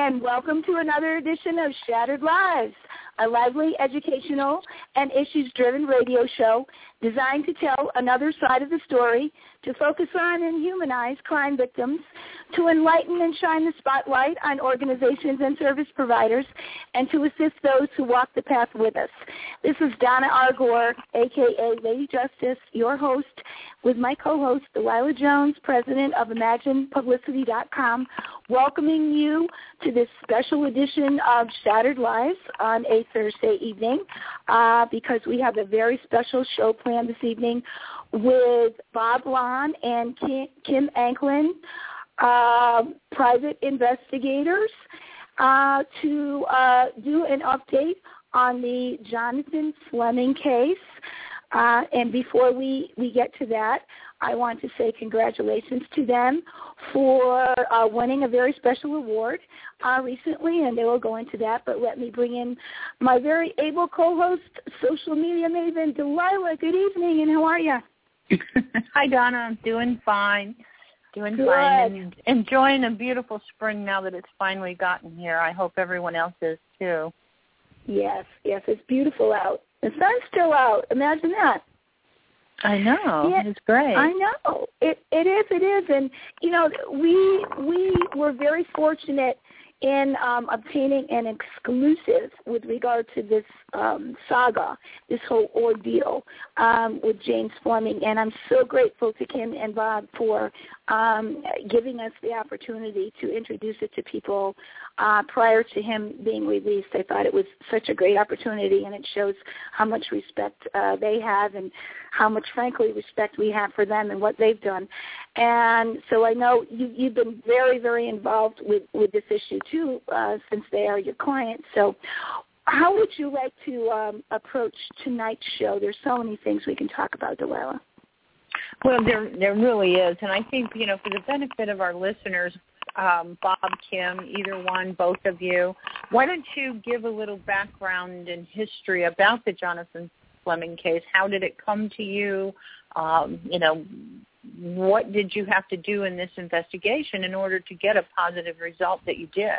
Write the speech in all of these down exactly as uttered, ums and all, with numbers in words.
and welcome to another edition of Shattered Lives, a lively, educational, and issues-driven radio show designed to tell another side of the story, to focus on and humanize crime victims, to enlighten and shine the spotlight on organizations and service providers, and to assist those who walk the path with us. This is Donna R. Gore, a k a. Lady Justice, your host, with my co-host, Delilah Jones, president of Imagine Publicity dot com, welcoming you to this special edition of Shattered Lives on a Thursday evening uh, because we have a very special show planned this evening with Bob Lon and Kim, Kim Anklin, uh, private investigators, uh, to uh, do an update on the Jonathan Fleming case. Uh, and before we, we get to that, I want to say congratulations to them for uh, winning a very special award uh, recently, and they will go into that. But let me bring in my very able co-host, social media maven, Delilah. Good evening, and how are you? Hi, Donna. I'm doing fine. Doing Good. fine and enjoying a beautiful spring now that it's finally gotten here. I hope everyone else is, too. Yes, yes, it's beautiful out. The sun's still out. Imagine that. I know. Yeah, it's great. I know. It it is, it is. And, you know, we we were very fortunate in um, obtaining an exclusive with regard to this um, saga, this whole ordeal um, with James Fleming. And I'm so grateful to Kim and Bob for um, giving us the opportunity to introduce it to people uh, prior to him being released. I thought it was such a great opportunity, and it shows how much respect uh, they have and how much, frankly, respect we have for them and what they've done. And so I know you, you've been very, very involved with, with this issue, too, uh, since they are your clients. So how would you like to um, approach tonight's show? There's so many things we can talk about, Delilah. Well, there there really is. And I think, you know, for the benefit of our listeners, um, Bob, Kim, either one, both of you, why don't you give a little background and history about the Jonathan Fleming case? How did it come to you? Um, you know, what did you have to do in this investigation in order to get a positive result that you did?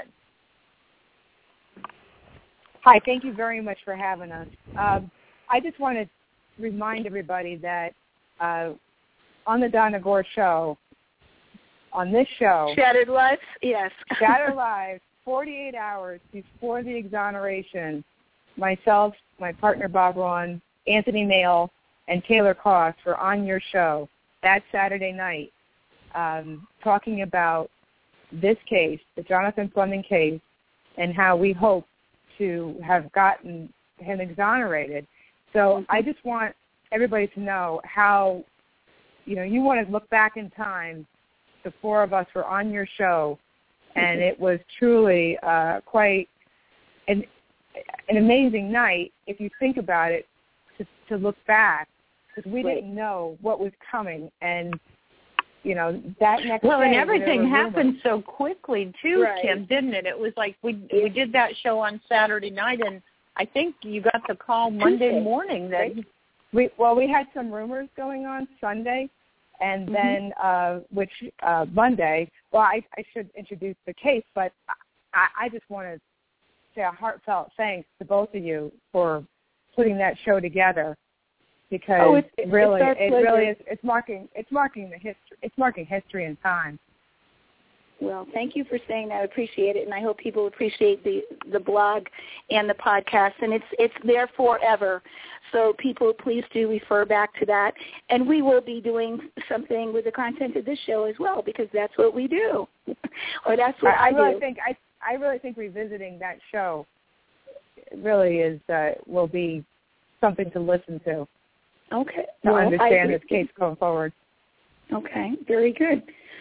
Hi, thank you very much for having us. Um, I just want to remind everybody that uh, on the Donna Gore Show, on this show, Shattered Lives, yes. Shattered Lives, forty-eight hours before the exoneration, myself, my partner Bob Ron, Anthony Mail, and Taylor Koss were on your show that Saturday night um, talking about this case, the Jonathan Fleming case, and how we hope to have gotten him exonerated. So I just want everybody to know how, you know, you want to look back in time. The four of us were on your show, and it was truly uh, quite an, an amazing night, if you think about it, to, to look back, because we right. didn't know what was coming. And, you know, that next well, day... and everything happened rumors. so quickly, too, right. Kim, didn't it? It was like we we did that show on Saturday night, and I think you got the call Monday Tuesday, morning. That right? we Well, we had some rumors going on Sunday, and mm-hmm. then, uh, which uh, Monday, well, I, I should introduce the case, but I, I just want to say a heartfelt thanks to both of you for putting that show together, because oh, it's, it really, it's it really is. It's marking, it's marking the history. It's marking history and time. Well, thank you for saying that. I appreciate it, and I hope people appreciate the the blog and the podcast. And it's it's there forever, so people please do refer back to that. And we will be doing something with the content of this show as well, because that's what we do, or that's what I, I, I really do. think I I really think revisiting that show really is uh, will be something to listen to. Okay. To well, understand this case going forward. Okay, very good.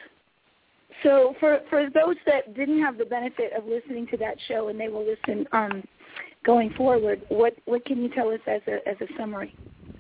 So for, for those that didn't have the benefit of listening to that show and they will listen um, going forward, what, what can you tell us as a as a summary?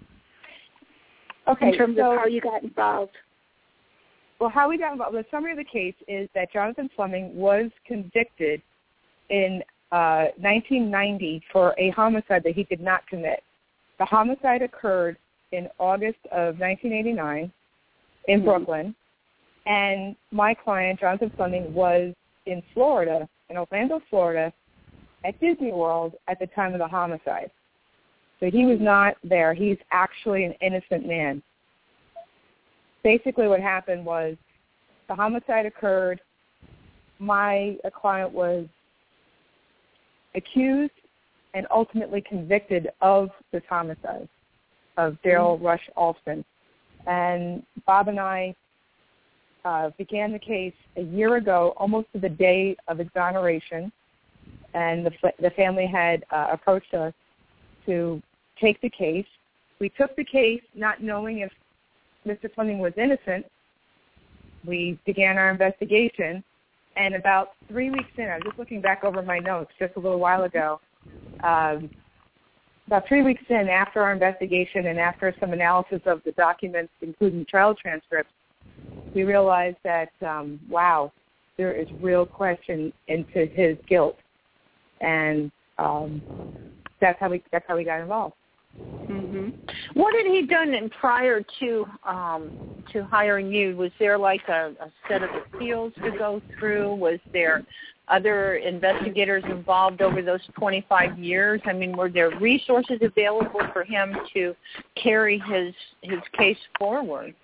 Okay, in terms so, of how you got involved. Well, how we got involved, the summary of the case is that Jonathan Fleming was convicted in uh, nineteen ninety for a homicide that he did not commit. The homicide occurred in August of nineteen eighty-nine in Brooklyn, and my client, Jonathan Fleming, was in Florida in Orlando, Florida, at Disney World at the time of the homicide. So he was not there. He's actually an innocent man. Basically what happened was the homicide occurred. My a client was accused and ultimately convicted of this homicide of Daryl mm-hmm. Rush Alston. And Bob and I uh, began the case a year ago, almost to the day of exoneration, and the, the family had uh, approached us to take the case. We took the case not knowing if Mister Fleming was innocent. We began our investigation, and about three weeks in, I was just looking back over my notes just a little while ago, um, about three weeks in after our investigation and after some analysis of the documents, including trial transcripts, we realized that, um, wow, there is real question into his guilt. And um, that's how we that's how we got involved. Mm-hmm. What had he done in prior to um, to hiring you? Was there like a, a set of appeals to go through? Was there other investigators involved over those twenty-five years? I mean, were there resources available for him to carry his his case forward?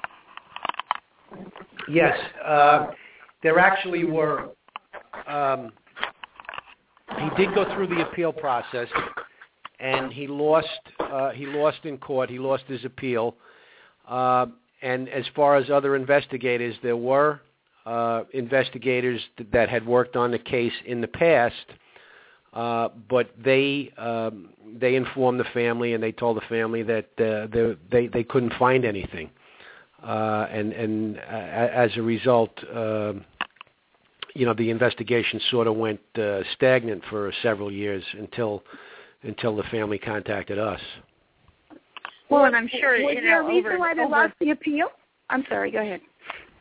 Yes, uh, there actually were. Um, he did go through the appeal process, and he lost. Uh, he lost in court. He lost his appeal. Uh, and as far as other investigators, there were uh, investigators th- that had worked on the case in the past, uh, but they um, they informed the family, and they told the family that uh, they, they they couldn't find anything. Uh, and and uh, as a result, uh, you know, the investigation sort of went uh, stagnant for several years until until the family contacted us. Well, and I'm sure was you there know, a reason over, why they over... lost the appeal? I'm sorry. Go ahead.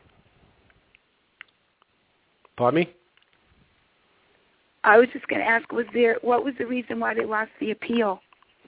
Pardon me? I was just going to ask: Was there what was the reason why they lost the appeal?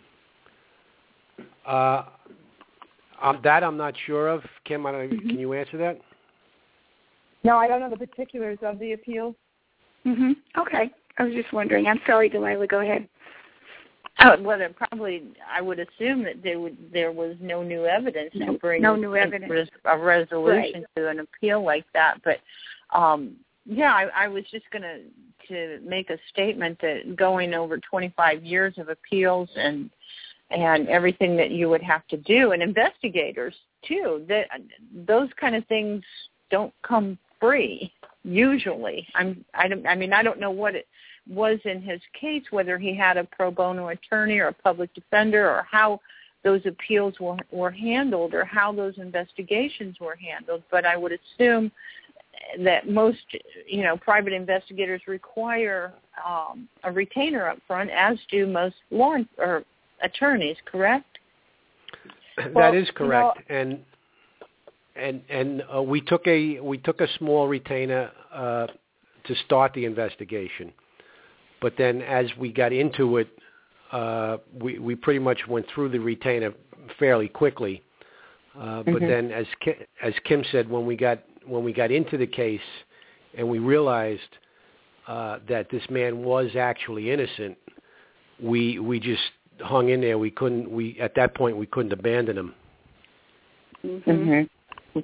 Uh, um, that I'm not sure of. Kim, I don't, mm-hmm. Can you answer that? No, I don't know the particulars of the appeal. Mhm. Okay. I was just wondering. I'm sorry, Delilah. Go ahead. Oh, well, then probably I would assume that there would there was no new evidence no, to bring no new evidence. a resolution right. to an appeal like that. But um, yeah, I, I was just going to to make a statement that going over twenty-five years of appeals and and everything that you would have to do, and investigators too, that those kind of things don't come free usually. I'm I don't I mean I don't know what it was in his case, whether he had a pro bono attorney or a public defender, or how those appeals were, were handled, or how those investigations were handled. But I would assume that most, you know, private investigators require um, a retainer up front, as do most law or attorneys. Correct? That well, is correct, you know, and and and uh, we took a we took a small retainer uh, to start the investigation. But then as we got into it, uh, we, we pretty much went through the retainer fairly quickly. Uh, but mm-hmm. then, as Kim, as Kim said, when we got when we got into the case and we realized uh, that this man was actually innocent, we we just hung in there. We couldn't. We at that point we couldn't abandon him. Mm-hmm.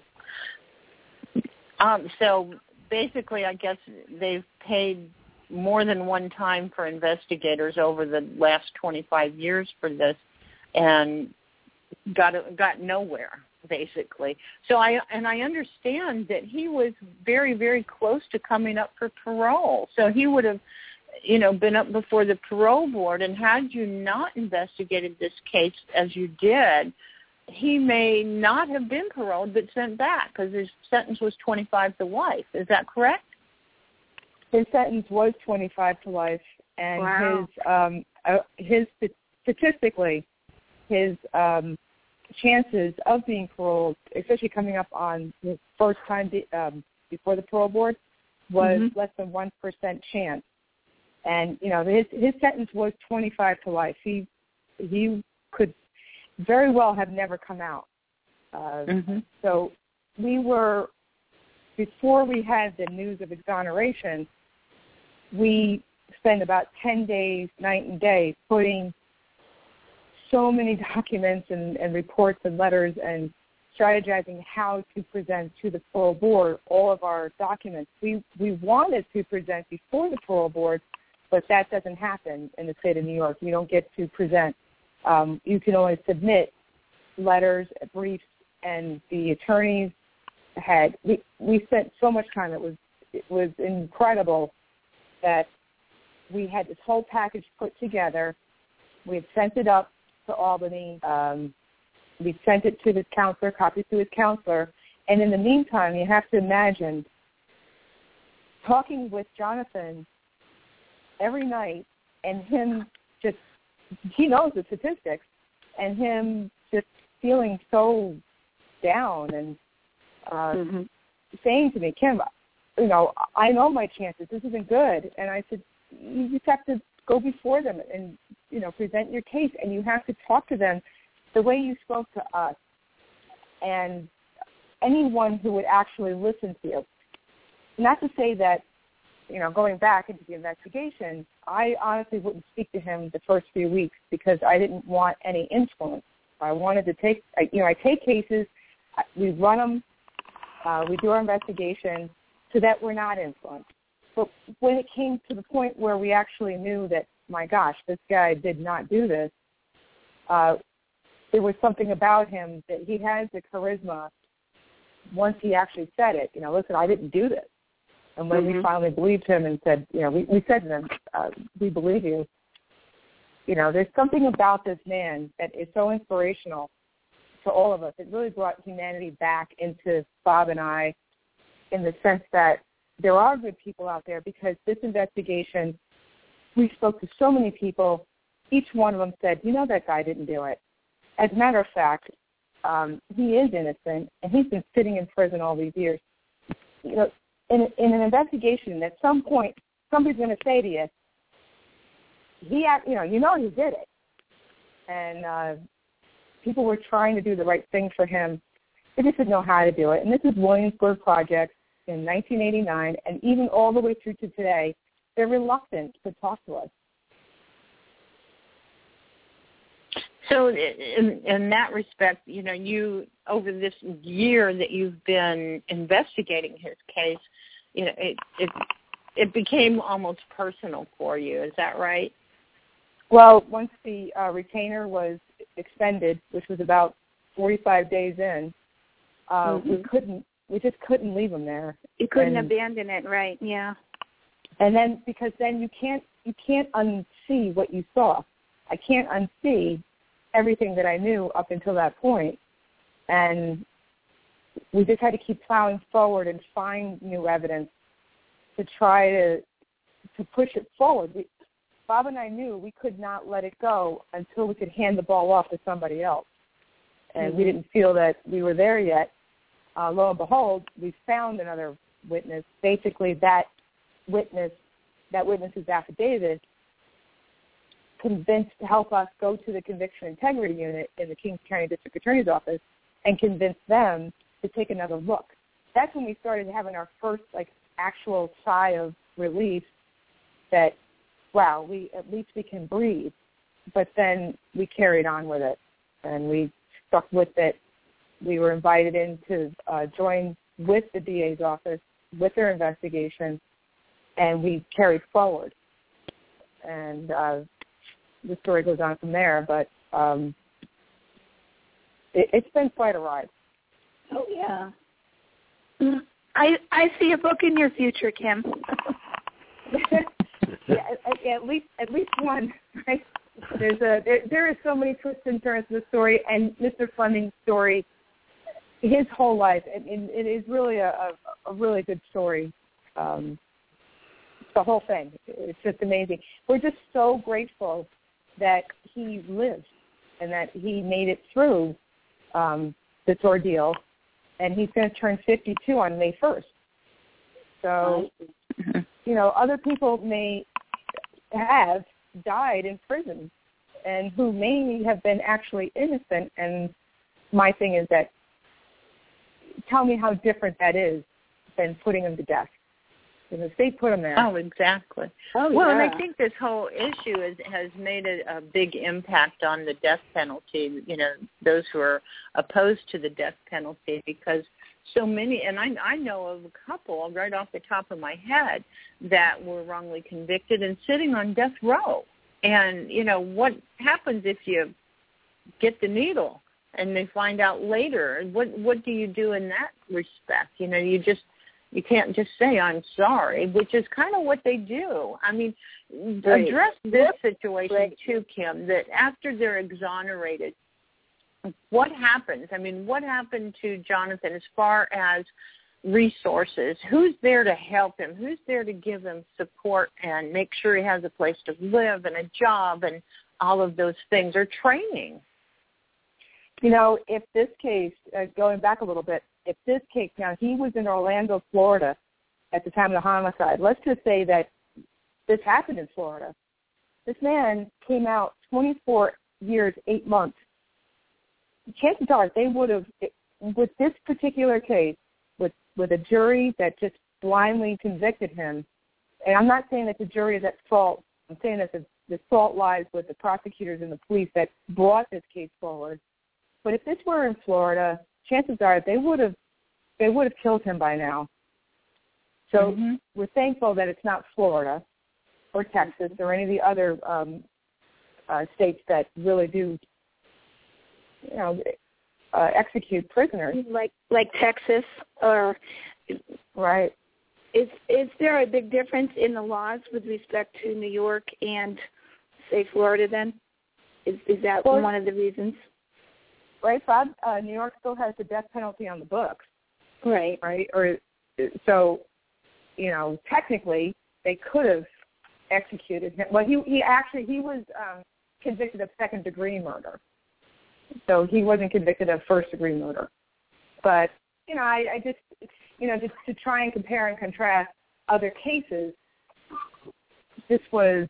Um, so basically, I guess they've paid more than one time for investigators over the last twenty-five years for this, and got got nowhere basically. So I and I understand that he was very very close to coming up for parole. So he would have, you know, been up before the parole board, and had you not investigated this case as you did, he may not have been paroled but sent back because his sentence was twenty-five to life. Is that correct? His sentence was twenty-five to life, and wow. his um, uh, his statistically, his um, chances of being paroled, especially coming up on his first time be, um, before the parole board, was mm-hmm. less than one percent chance. And you know, his his sentence was twenty-five to life. He he could very well have never come out. Uh, mm-hmm. So we were, before we had the news of exoneration, we spend about ten days, night and day, putting so many documents and, and reports and letters and strategizing how to present to the parole board all of our documents. We we wanted to present before the parole board, but that doesn't happen in the state of New York. You don't get to present. Um, you can only submit letters, briefs, and the attorneys had, we, we spent so much time. It was, it was incredible that we had this whole package put together. We had sent it up to Albany. Um, we sent it to his counselor, copies to his counselor. And in the meantime, you have to imagine talking with Jonathan every night and him just, he knows the statistics, and him just feeling so down and uh, mm-hmm. saying to me, Kim, you know, I know my chances. This isn't good. And I said, you just have to go before them and, you know, present your case, and you have to talk to them the way you spoke to us and anyone who would actually listen to you. Not to say that, you know, going back into the investigation, I honestly wouldn't speak to him the first few weeks because I didn't want any influence. I wanted to take, you know, I take cases, we run them, uh, we do our investigation so that we're not influenced. But when it came to the point where we actually knew that, my gosh, this guy did not do this, uh, there was something about him that he has the charisma once he actually said it. You know, listen, I didn't do this. And when mm-hmm. we finally believed him and said, you know, we, we said to them, uh, we believe you. You know, there's something about this man that is so inspirational to all of us. It really brought humanity back into Bob and I in the sense that there are good people out there, because this investigation, we spoke to so many people. Each one of them said, you know, that guy didn't do it. As a matter of fact, um, he is innocent, and he's been sitting in prison all these years. You know, in, in an investigation, at some point, somebody's going to say to you, he, you know, you know he did it. And uh, people were trying to do the right thing for him. They just didn't know how to do it. And this is Williamsburg Project in nineteen eighty-nine, and even all the way through to today, they're reluctant to talk to us. So in, in that respect, you know, you, over this year that you've been investigating his case, you know, it it, it became almost personal for you. Is that right? Well, once the uh, retainer was expended, which was about forty-five days in, uh, mm-hmm. we couldn't, we just couldn't leave him there. You couldn't and, abandon it, right? Yeah. And then, because then you can't, you can't unsee what you saw. I can't unsee everything that I knew up until that point. And we just had to keep plowing forward and find new evidence to try to to push it forward. We, Bob and I knew we could not let it go until we could hand the ball off to somebody else. And mm-hmm. we didn't feel that we were there yet. Uh, lo and behold, we found another witness. Basically, that witness, that witness's affidavit convinced to help us go to the Conviction Integrity Unit in the Kings County District Attorney's Office and convince them to take another look. That's when we started having our first, like, actual sigh of relief that, wow, we at least we can breathe. But then we carried on with it, and we stuck with it. We were invited in to uh, join with the D A's office with their investigation, and we carried forward. And uh, the story goes on from there, but um, it, it's been quite a ride. Oh, yeah. I I see a book in your future, Kim. yeah, at, at least at least one. Right? There's a there, there are so many twists and turns to the story, and Mister Fleming's story, his whole life, and, and it is really a, a, a really good story. Um, the whole thing, it's just amazing. We're just so grateful that he lived and that he made it through um, this ordeal, and he's going to turn fifty-two on May first. So, you know, other people may have died in prison and who may have been actually innocent, and my thing is that tell me how different that is than putting them to death. And the state put him there. Oh, exactly. Oh, well, yeah. and I think this whole issue is, has made a, a big impact on the death penalty, you know, those who are opposed to the death penalty, because so many, and I, I know of a couple right off the top of my head that were wrongly convicted and sitting on death row. And, you know, what happens if you get the needle and they find out later? What what do you do in that respect? You know, you just, you can't just say, I'm sorry, which is kind of what they do. I mean, right. address this situation right. too, Kim, that after they're exonerated, what happens? I mean, what happened to Jonathan as far as resources? Who's there to help him? Who's there to give him support and make sure he has a place to live and a job and all of those things, or training? You know, if this case, uh, going back a little bit, if this case, now he was in Orlando, Florida at the time of the homicide. Let's just say that this happened in Florida. This man came out twenty-four years, eight months. Chances are they would have, with this particular case, with, with a jury that just blindly convicted him, and I'm not saying that the jury is at fault. I'm saying that the, the fault lies with the prosecutors and the police that brought this case forward. But if this were in Florida, chances are they would have they would have killed him by now. So mm-hmm. we're thankful that it's not Florida or Texas or any of the other um, uh, states that really do, you know, uh, execute prisoners. Like like Texas or right. Is is there a big difference in the laws with respect to New York and, say, Florida then? Is is that well, one of the reasons? Right, Bob? Uh, New York still has the death penalty on the books. Right. Right? Or so, you know, technically they could have executed him. Well, he, he actually, he was um, convicted of second-degree murder. So he wasn't convicted of first-degree murder. But, you know, I, I just, you know, just to try and compare and contrast other cases, this was...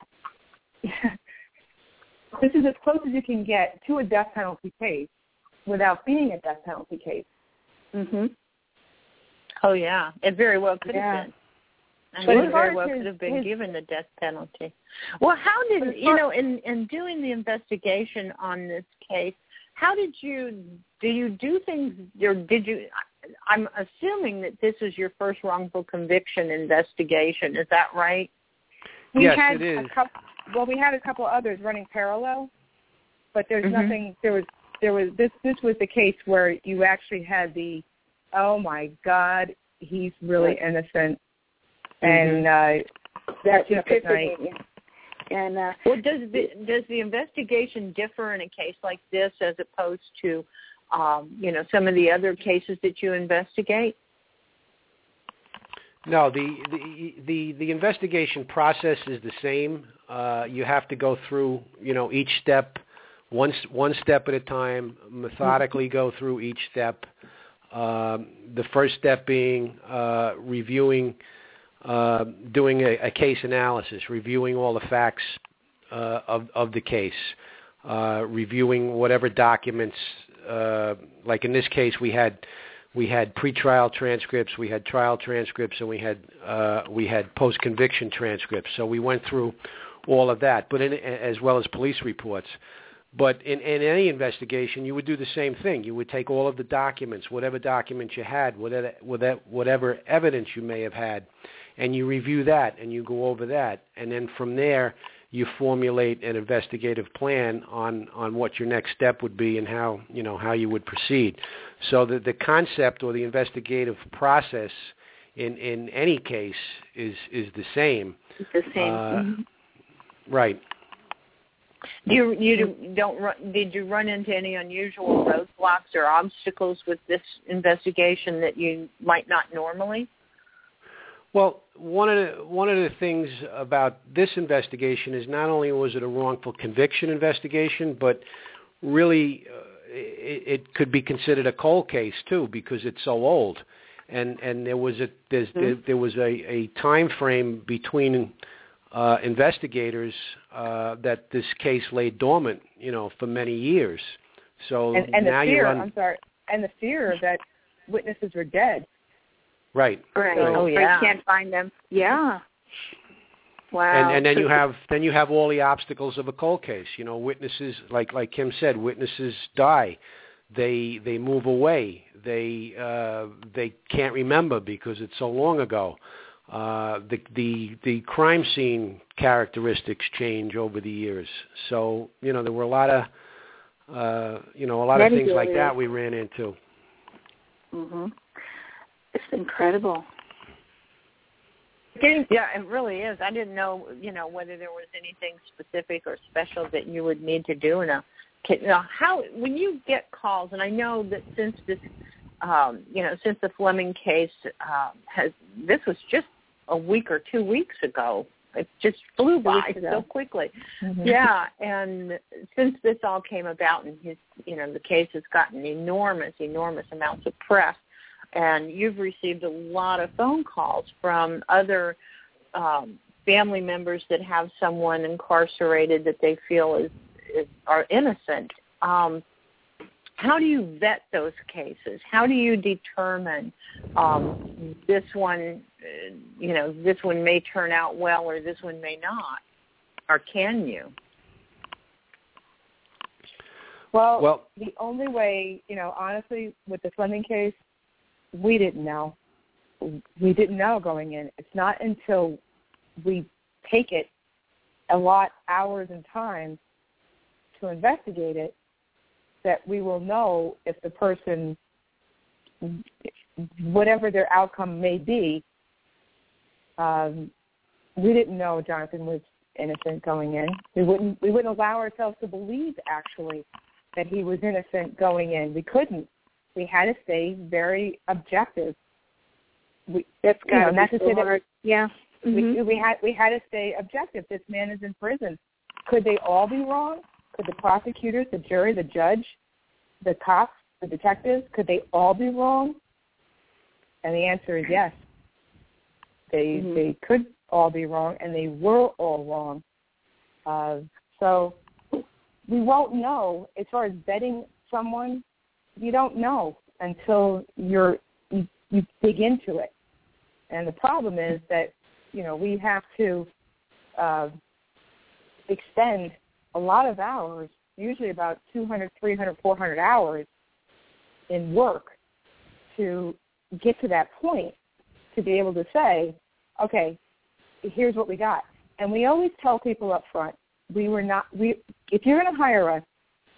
This is as close as you can get to a death penalty case without being a death penalty case. Mhm. Oh yeah, it very well could yeah. have been. And it very well his, could have been his, given the death penalty. Well, how did you know in in doing the investigation on this case? How did you do? You do things, or did you? I'm assuming that this is your first wrongful conviction investigation. Is that right? We yes, had it is. A couple, well, we had a couple others running parallel, but there's mm-hmm. nothing. There was there was this this was the case where you actually had the, oh my God, he's really innocent, mm-hmm. and uh, that's up at night. And uh, well, does the does the investigation differ in a case like this as opposed to, um, you know, some of the other cases that you investigate? No, the, the the the investigation process is the same. Uh, you have to go through, you know, each step, one one step at a time, methodically go through each step. Um, the first step being uh, reviewing, uh, doing a, a case analysis, reviewing all the facts uh, of of the case, uh, reviewing whatever documents. Uh, like in this case, we had. We had pretrial transcripts, we had trial transcripts, and we had uh, we had post-conviction transcripts. So we went through all of that, but in, as well as police reports. But in, in any investigation, you would do the same thing. You would take all of the documents, whatever documents you had, whatever, whatever evidence you may have had, and you review that, and you go over that. And then from there, you formulate an investigative plan on, on what your next step would be and how, you know, how you would proceed. So the, the concept or the investigative process in, in any case is, is the same. It's the same. Uh, mm-hmm. Right. Do you, you don't run, did you run into any unusual roadblocks or obstacles with this investigation that you might not normally? Well, one of the one of the things about this investigation is not only was it a wrongful conviction investigation, but really uh, it, it could be considered a cold case too because it's so old, and and there was a there's, mm-hmm. there, there was a, a time frame between uh, investigators uh, that this case lay dormant, you know, for many years. So and, and now the fear, you run. I'm sorry, and the fear that witnesses were dead. Right. Right. right. Oh, Or yeah. you can't find them. Yeah. Wow. And, and then you have then you have all the obstacles of a cold case. You know, witnesses, like like Kim said, witnesses die. They they move away. They uh, they can't remember because it's so long ago. Uh, the the the crime scene characteristics change over the years. So you know there were a lot of uh, you know a lot Many of things like areas. that we ran into. Mhm. It's incredible. Yeah, it really is. I didn't know, you know, whether there was anything specific or special that you would need to do in a case. You know, how when you get calls, and I know that since this, um, you know, since the Fleming case uh, has, this was just a week or two weeks ago. It just flew by so quickly. Mm-hmm. Yeah, and since this all came about, and his, you know, the case has gotten enormous, enormous amounts of press. And you've received a lot of phone calls from other um, family members that have someone incarcerated that they feel is, is are innocent. Um, how do you vet those cases? How do you determine um, this one, uh, you know, this one may turn out well or this one may not? Or can you? Well, well the only way, you know, honestly, with the Fleming case, we didn't know. We didn't know going in. It's not until we take it a lot, hours and time to investigate it that we will know if the person, whatever their outcome may be, um, we didn't know Jonathan was innocent going in. We wouldn't we wouldn't allow ourselves to believe, actually, that he was innocent going in. We couldn't. We had to stay very objective. We, That's you know, got not to to be say so that hard. Yeah. Mm-hmm. we, we had we had to stay objective. This man is in prison. Could they all be wrong? Could the prosecutors, the jury, the judge, the cops, the detectives, could they all be wrong? And the answer is yes. They mm-hmm. they could all be wrong, and they were all wrong. Uh, so we won't know as far as vetting someone. You don't know until you're you, you dig into it, and the problem is that you know we have to uh, extend a lot of hours, usually about two hundred, three hundred, four hundred hours in work to get to that point to be able to say, okay, here's what we got. And we always tell people up front, we were not we if you're going to hire us,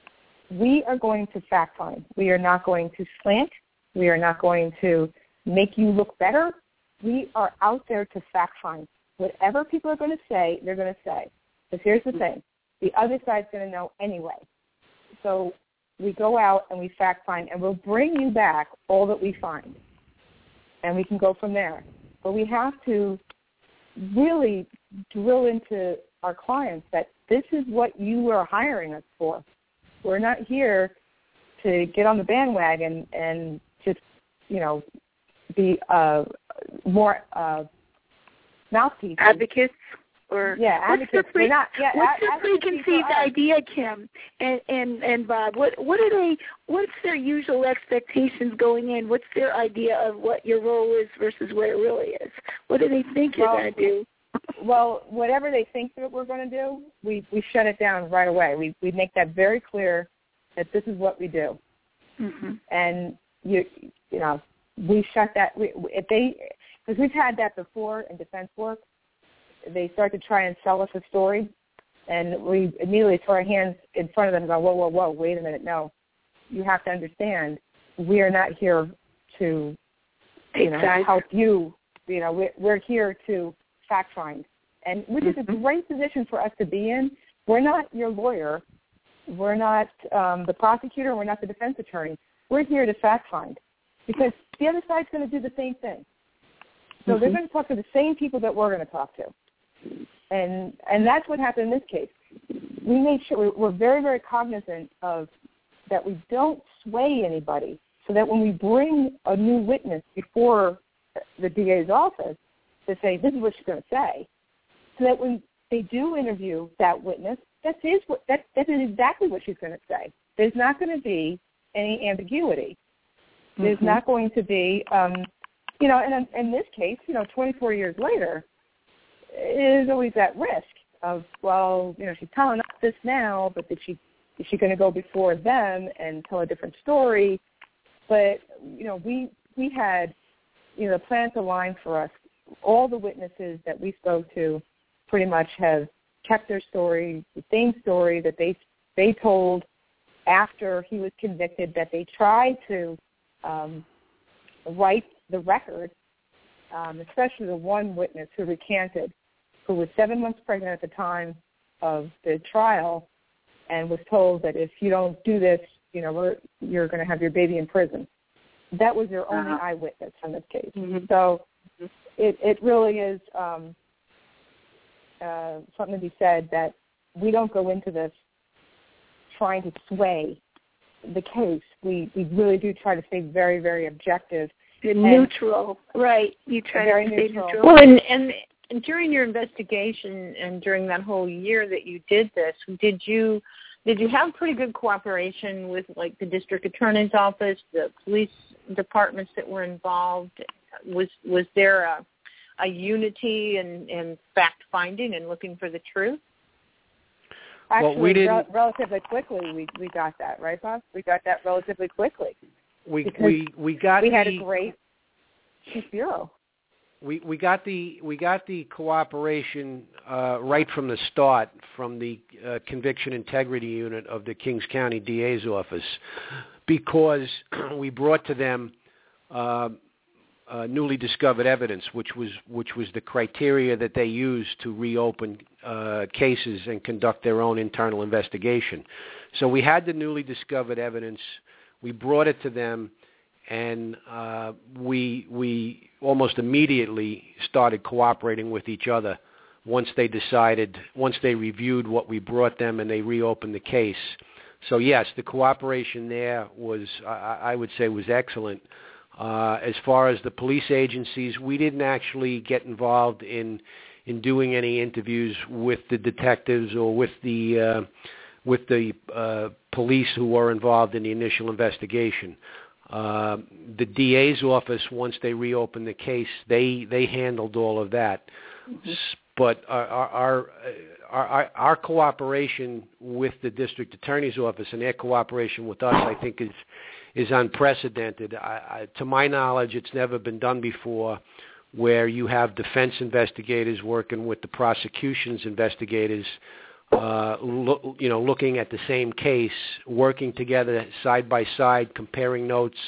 we are going to fact find. We are not going to slant. We are not going to make you look better. We are out there to fact find. Whatever people are going to say, they're going to say. Because here's the thing. The other side's going to know anyway. So we go out and we fact find, and we'll bring you back all that we find. And we can go from there. But we have to really drill into our clients that this is what you are hiring us for. We're not here to get on the bandwagon and just, you know, be uh, more uh, mouthpieces. Advocates? Or yeah, what's advocates. The pre- not, yeah, what's ad- the preconceived idea, Kim and, and and Bob? What what are they? What's their usual expectations going in? What's their idea of what your role is versus what it really is? What do they think well, you're going to do? Well, whatever they think that we're going to do, we, we shut it down right away. We we make that very clear that this is what we do, mm-hmm. and you you know we shut that. We, if they because we've had that before in defense work, they start to try and sell us a story, and we immediately throw our hands in front of them and go, whoa, whoa, whoa, wait a minute, no, you have to understand, we are not here to you know exactly. help you. You know, we're, we're here to fact find, and which is a great position for us to be in. We're not your lawyer. We're not um, the prosecutor. We're not the defense attorney. We're here to fact find because the other side's going to do the same thing. So mm-hmm. they're going to talk to the same people that we're going to talk to, and and that's what happened in this case. We made sure we're very, very cognizant of that we don't sway anybody, so that when we bring a new witness before the D A's office, to say, this is what she's going to say, so that when they do interview that witness, that is what that, that is exactly what she's going to say. There's not going to be any ambiguity. There's mm-hmm. not going to be, um, you know, and in, in this case, you know, twenty-four years later, it is always that risk of, well, you know, she's telling us this now, but did she is she going to go before them and tell a different story? But, you know, we we had, you know, the plans aligned for us. All the witnesses that we spoke to pretty much have kept their story, the same story that they they told after he was convicted, that they tried to um, write the record, um, especially the one witness who recanted, who was seven months pregnant at the time of the trial and was told that if you don't do this, you know, we're, you're going to have your baby in prison. That was their only uh-huh. eyewitness in this case. Mm-hmm. So it, it really is um, uh, something to be said that we don't go into this trying to sway the case. We we really do try to stay very, very objective. And neutral, right. You try very to stay neutral. neutral. Well, and, and and during your investigation and during that whole year that you did this, did you did you have pretty good cooperation with, like, the district attorney's office, the police departments that were involved? Was was there a, a unity in, in fact-finding and looking for the truth? Actually, well, we didn't, re- relatively quickly, we, we got that, right, Bob? We got that relatively quickly. We we we got we the, had a great chief bureau. We we got the we got the cooperation uh, right from the start from the uh, Conviction Integrity Unit of the Kings County D A's office, because we brought to them uh, uh, newly discovered evidence, which was which was the criteria that they used to reopen uh, cases and conduct their own internal investigation. So we had the newly discovered evidence. We brought it to them, and uh, we we almost immediately started cooperating with each other once they decided, once they reviewed what we brought them and they reopened the case. So yes, the cooperation there was, I, I would say, was excellent. Uh, as far as the police agencies, we didn't actually get involved in in doing any interviews with the detectives or with the uh, with the uh, police who were involved in the initial investigation. Uh, the D A's office, once they reopened the case, they, they handled all of that. Mm-hmm. But our our, our our our cooperation with the district attorney's office and their cooperation with us, I think, is is unprecedented. I, I, to my knowledge, it's never been done before, where you have defense investigators working with the prosecution's investigators, uh, lo- you know, looking at the same case, working together side by side, comparing notes,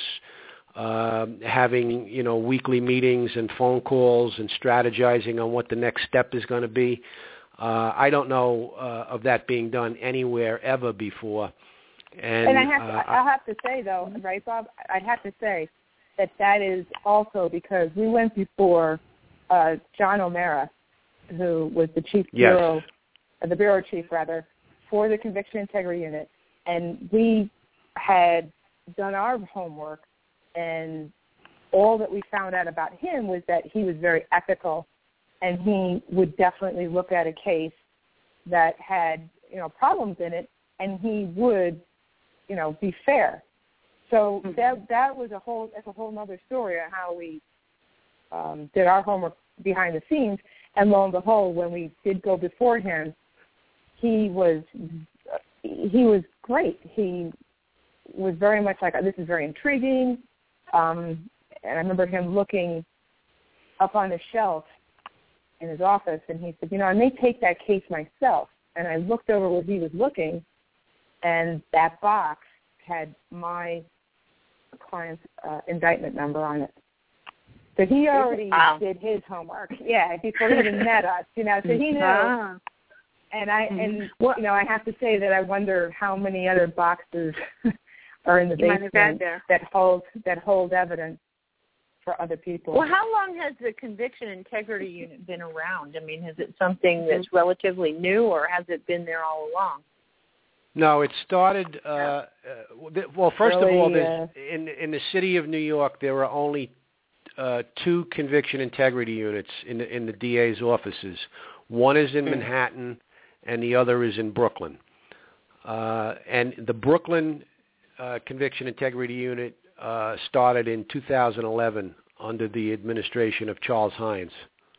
uh, having, you know, weekly meetings and phone calls and strategizing on what the next step is going to be. Uh, I don't know uh, of that being done anywhere ever before. And, and I have to, uh, I'll have to say, though, right, Bob, I'd have to say that that is also because we went before uh, John O'Mara, who was the chief yes. bureau, uh, the bureau chief, rather, for the Conviction Integrity Unit, and we had done our homework, and all that we found out about him was that he was very ethical, and he would definitely look at a case that had, you know, problems in it, and he would, you know, be fair. So mm-hmm. that that was a whole that's a whole other story on how we um, did our homework behind the scenes. And lo and behold, when we did go before him, he was he was great. He was very much like, this is very intriguing. Um, and I remember him looking up on the shelf in his office, and he said, you know, I may take that case myself. And I looked over where he was looking, and that box had my client's uh, indictment number on it. So he already wow. did his homework. Yeah, before he even met us, you know. So he knew. Ah. And I mm-hmm. and well, you know, I have to say that I wonder how many other boxes are in the basement that hold that hold evidence for other people. Well, how long has the Conviction Integrity Unit been around? I mean, is it something that's mm-hmm. relatively new, or has it been there all along? No, it started. Uh, uh, well, first really, of all, uh, in in the city of New York, there are only uh, two Conviction Integrity Units in the, in the D A's offices. One is in Manhattan, and the other is in Brooklyn. Uh, and the Brooklyn uh, Conviction Integrity Unit uh, started in two thousand eleven under the administration of Charles Hines.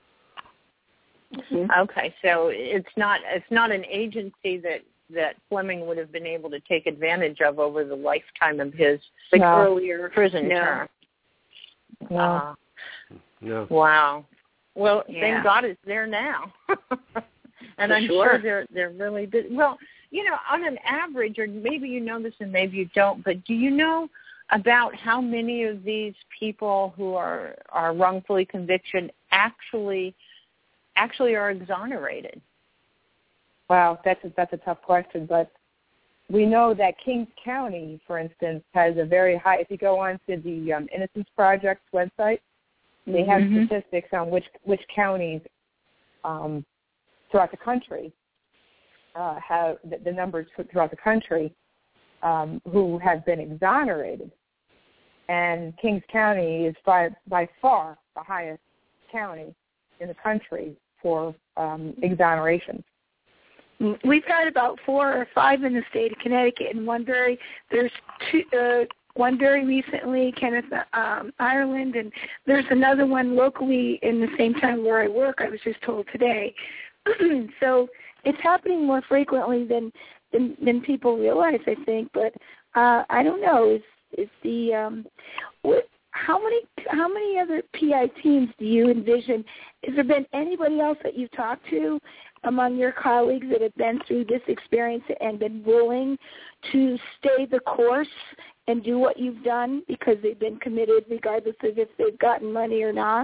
Mm-hmm. Okay, so it's not it's not an agency that, that Fleming would have been able to take advantage of over the lifetime of his no. earlier prison no. term. No. Uh, no. Wow. Well, Yeah. thank God it's there now. And For I'm sure. sure they're they're really busy. Well, you know, on an average, or maybe you know this and maybe you don't, but do you know about how many of these people who are, are wrongfully convicted actually actually are exonerated? Wow, that's a, that's a tough question, but we know that Kings County, for instance, has a very high. If you go on to the um, Innocence Project's website, they have Mm-hmm. statistics on which which counties um, throughout the country uh, have the, the numbers throughout the country um, who have been exonerated, and Kings County is by by far the highest county in the country for um, exonerations. We've got about four or five in the state of Connecticut, and one very there's two, uh, one very recently, Kenneth um, Ireland, and there's another one locally in the same town where I work. I was just told today. So it's happening more frequently than than, than people realize, I think. But uh, I don't know. Is is the um, what, how many how many other P I teams do you envision? Has there been anybody else that you've talked to among your colleagues that have been through this experience and been willing to stay the course and do what you've done because they've been committed regardless of if they've gotten money or not?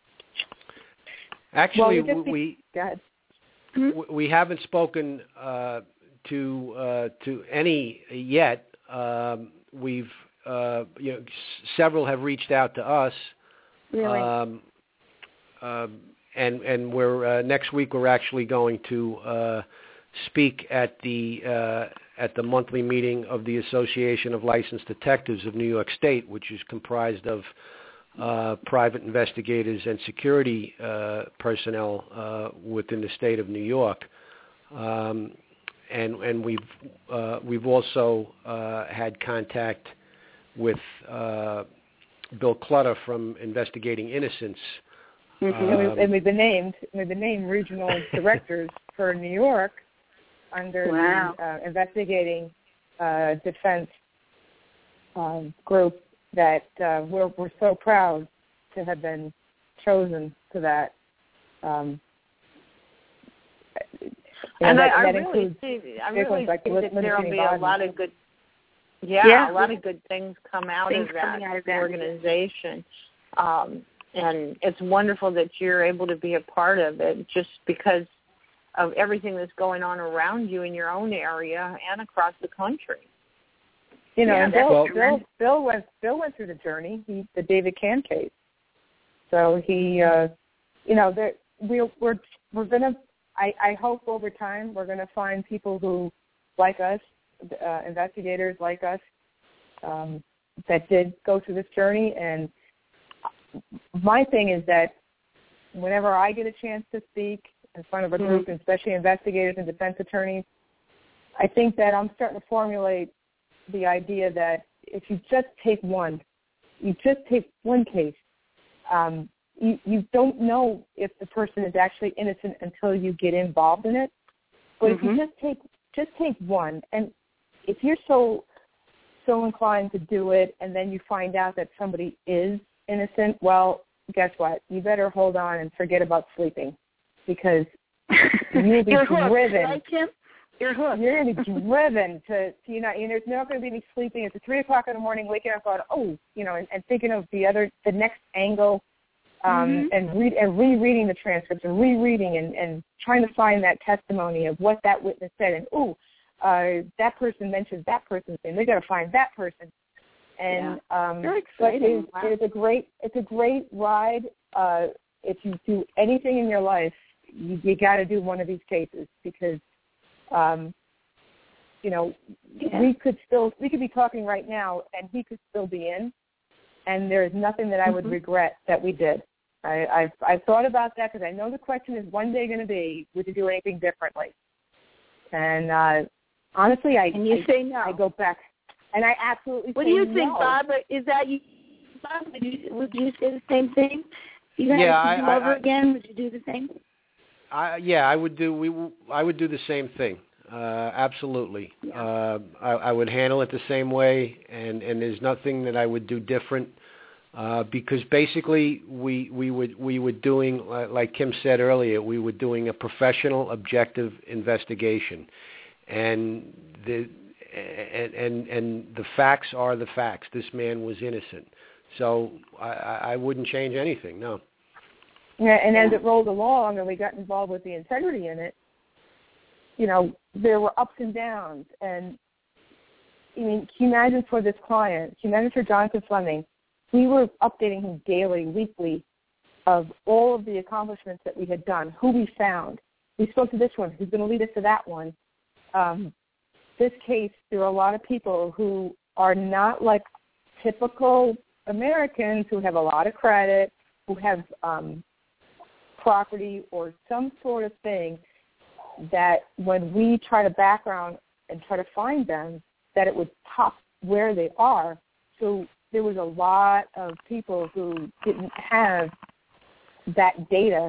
Actually, well, we, we go ahead. Mm-hmm. we haven't spoken uh, to uh, to any yet. Um, we've uh, you know s- several have reached out to us. Really? Um, uh, And and we're uh, next week we're actually going to uh, speak at the uh, at the monthly meeting of the Association of Licensed Detectives of New York State, which is comprised of uh, private investigators and security uh, personnel uh, within the state of New York. Um, and and we've uh, we've also uh, had contact with uh, Bill Clutter from Investigating Innocence. Mm-hmm. Um, and, we've, and we've been named we've been named regional directors for New York under wow. the uh, investigating uh, defense um, group that uh, we're we're so proud to have been chosen to that. Um, and know, I, that, I that really see, I really like think that there will be a lot of good, yeah, yeah, a lot of good things come out things of that, out of that organization. Um, And it's wonderful that you're able to be a part of it just because of everything that's going on around you in your own area and across the country. You know, yeah, and Bill, well, Bill, Bill went Bill went through the journey, he, the David Cam case. So he, uh, you know, we're we're we're gonna. I, I hope over time we're gonna find people who, like us, uh, investigators like us, um, that did go through this journey. And my thing is that whenever I get a chance to speak in front of a group, mm-hmm. especially investigators and defense attorneys, I think that I'm starting to formulate the idea that if you just take one, you just take one case, um, you, you don't know if the person is actually innocent until you get involved in it. But mm-hmm. if you just take just take one, and if you're so so inclined to do it, and then you find out that somebody is innocent, well, guess what? You better hold on and forget about sleeping, because you'll be You're driven. Right, Kim? You're hooked. You're going to be driven to, to you know, and there's not going to be any sleeping. It's at three o'clock in the morning, waking up, going, oh, you know, and, and thinking of the other, the next angle, um, mm-hmm. and read and rereading the transcripts and rereading and, and trying to find that testimony of what that witness said. And oh, uh, that person mentioned that person's name. They got to find that person. And yeah. um, Very but exciting. it's, Wow. it's a great, it's a great ride. Uh, if you do anything in your life, you, you got to do one of these cases, because. Um, you know, yeah. we could still, we could be talking right now and he could still be in, and there is nothing that I would mm-hmm. regret that we did. I, I've, I've thought about that, because I know the question is one day going to be, would you do anything differently? And uh, honestly, I, and you I, say no. I go back, and I absolutely what say do you no. think, Bob? Is that you, Bob, would you, would you say the same thing? You had Yeah, to do I, over I, again. Would you do the same? I, yeah, I would do. We, I would do the same thing. Uh, absolutely. Yeah. Uh, I, I would handle it the same way, and, and there's nothing that I would do different. Uh, because basically, we we would we were doing, like Kim said earlier, we were doing a professional, objective investigation, and the and and, and the facts are the facts. This man was innocent, so I, I wouldn't change anything. No. Yeah, and as it rolled along, and we got involved with the integrity unit, you know, there were ups and downs, and I mean, can you imagine for this client? Can you imagine for Jonathan Fleming? We were updating him daily, weekly, of all of the accomplishments that we had done, who we found. We spoke to this one, who's going to lead us to that one. Um, this case, there are a lot of people who are not like typical Americans who have a lot of credit, who have um, property or some sort of thing that when we try to background and try to find them, that it would pop where they are. So there was a lot of people who didn't have that data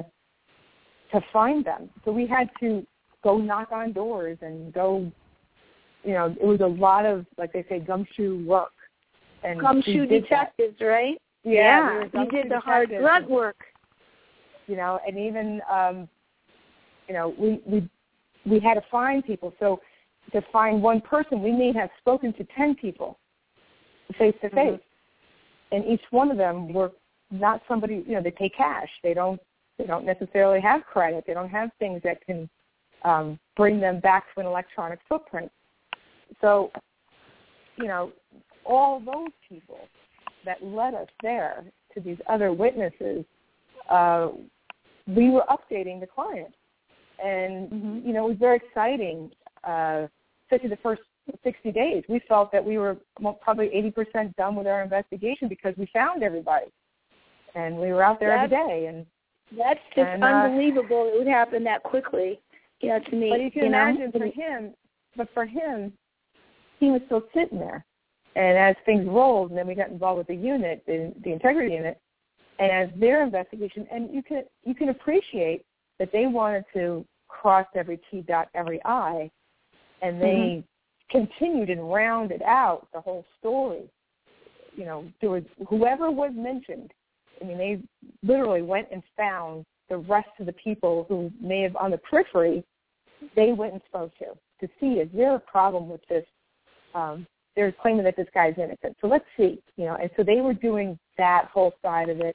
to find them. So we had to go knock on doors and go, you know, it was a lot of, like they say, gumshoe work. And Gumshoe detectives, that. Right? Yeah. yeah. You did the hard grunt work. You know, and even, um, you know, we, we, we had to find people. So to find one person, we may have spoken to ten people face to face. Mm-hmm. And each one of them were not somebody, you know, they pay cash. They don't they don't necessarily have credit. They don't have things that can um, bring them back to an electronic footprint. So, you know, all those people that led us there to these other witnesses, uh, we were updating the client. And, mm-hmm. you know, it was very exciting, uh, especially the first sixty days. We felt that we were probably eighty percent done with our investigation because we found everybody, and we were out there that's, every day. And that's just and, unbelievable. Uh, it would happen that quickly, you know, to me. But you can you imagine know? for him. But for him, he was still sitting there. And as things rolled, and then we got involved with the unit, the, the integrity unit, and as their investigation, and you can you can appreciate that they wanted to cross every T, dot every I, and they. Mm-hmm. continued and rounded out the whole story. You know, there was whoever was mentioned. I mean, they literally went and found the rest of the people who may have on the periphery. They went and spoke to to see, is there a problem with this? Um, they're claiming that this guy's innocent. So let's see. You know, and so they were doing that whole side of it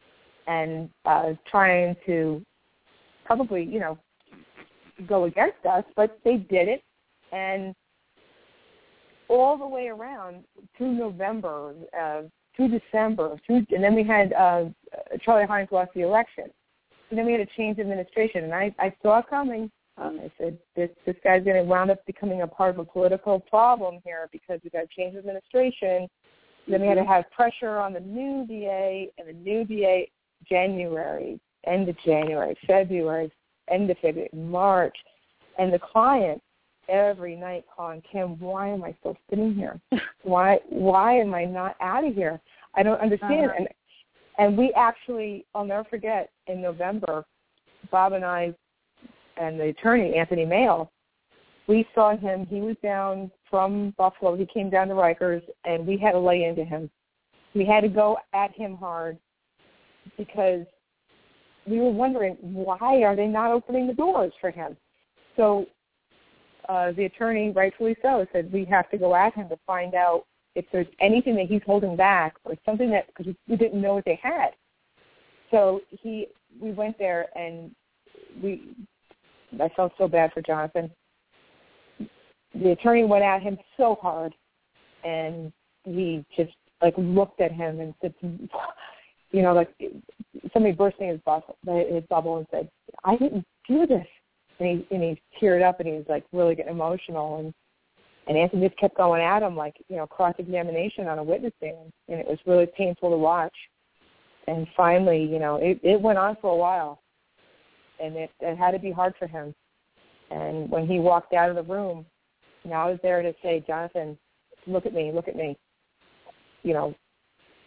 and uh, trying to probably, you know, go against us, but they did it. And all the way around through November, uh, through December, through, and then we had uh, Charlie Hines lost the election. And then we had a change of administration, and I, I saw it coming. Um, I said, this, this guy's going to wound up becoming a part of a political problem here because we got a change of administration. Mm-hmm. Then we had to have pressure on the new D A, and the new D A January, end of January, February, end of February, March. And the client, every night calling, Kim, why am I still sitting here? Why why am I not out of here? I don't understand. Uh-huh. And and we actually, I'll never forget, in November, Bob and I and the attorney, Anthony Mail, we saw him. He was down from Buffalo. He came down to Rikers, and we had to lay into him. We had to go at him hard because we were wondering, why are they not opening the doors for him? So Uh, the attorney, rightfully so, said we have to go at him to find out if there's anything that he's holding back or something that, because we didn't know what they had. So he, we went there and we, I felt so bad for Jonathan. The attorney went at him so hard, and he just like looked at him and said, you know, like somebody bursting his bubble, his bubble and said, I didn't do this. And he, and he teared up, and he was, like, really getting emotional. And, and Anthony just kept going at him, like, you know, cross-examination on a witness stand. And it was really painful to watch. And finally, you know, it, it went on for a while. And it, it had to be hard for him. And when he walked out of the room, you know, I was there to say, Jonathan, look at me, look at me. You know,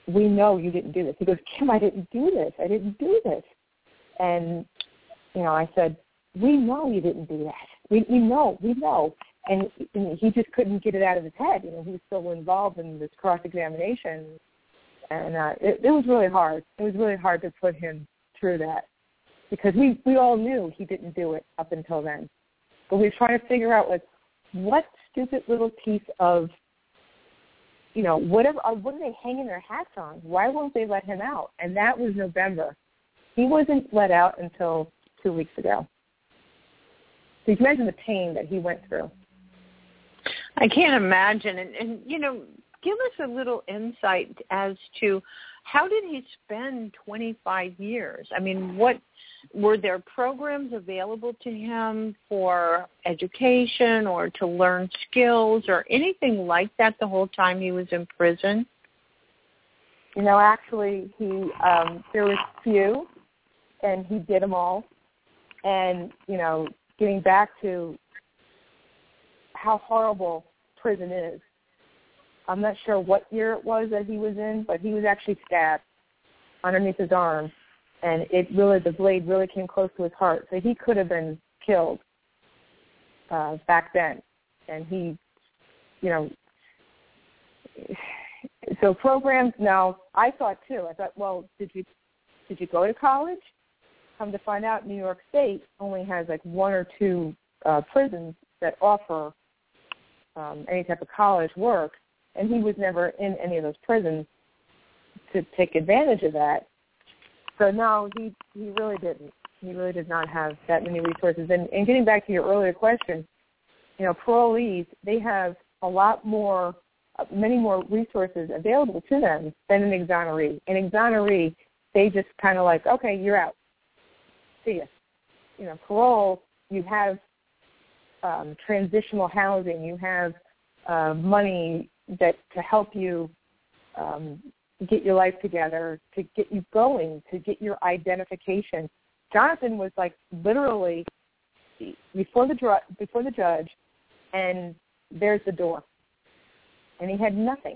we know you didn't do this. He goes, Kim, I didn't do this. I didn't do this. And, you know, I said, we know you didn't do that. We, we know, we know. And, and he just couldn't get it out of his head. You know, he was still involved in this cross-examination. And uh, it, it was really hard. It was really hard to put him through that because we, we all knew he didn't do it up until then. But we were trying to figure out, like, what stupid little piece of, you know, whatever, what are they hanging their hats on? Why won't they let him out? And that was November. He wasn't let out until two weeks ago. So you can imagine the pain that he went through. I can't imagine. And, and, you know, give us a little insight as to how did he spend twenty-five years? I mean, what were there programs available to him for education or to learn skills or anything like that the whole time he was in prison? You know, actually, he um, there was few, and he did them all. And, you know, getting back to how horrible prison is, I'm not sure what year it was that he was in, but he was actually stabbed underneath his arm, and it really, the blade really came close to his heart. So he could have been killed uh, back then. And he, you know, so programs, now, I thought too, I thought, well, did you did you go to college? Come to find out, New York State only has like one or two uh, prisons that offer um, any type of college work. And he was never in any of those prisons to take advantage of that. So no, he he really didn't. He really did not have that many resources. And, and getting back to your earlier question, you know, parolees, they have a lot more, uh, many more resources available to them than an exoneree. An exoneree, they just kind of like, okay, you're out. See ya. You know, parole, you have um, transitional housing, you have uh, money that to help you um, get your life together, to get you going, to get your identification. Jonathan was like literally before the dr- before the judge, and there's the door, and he had nothing.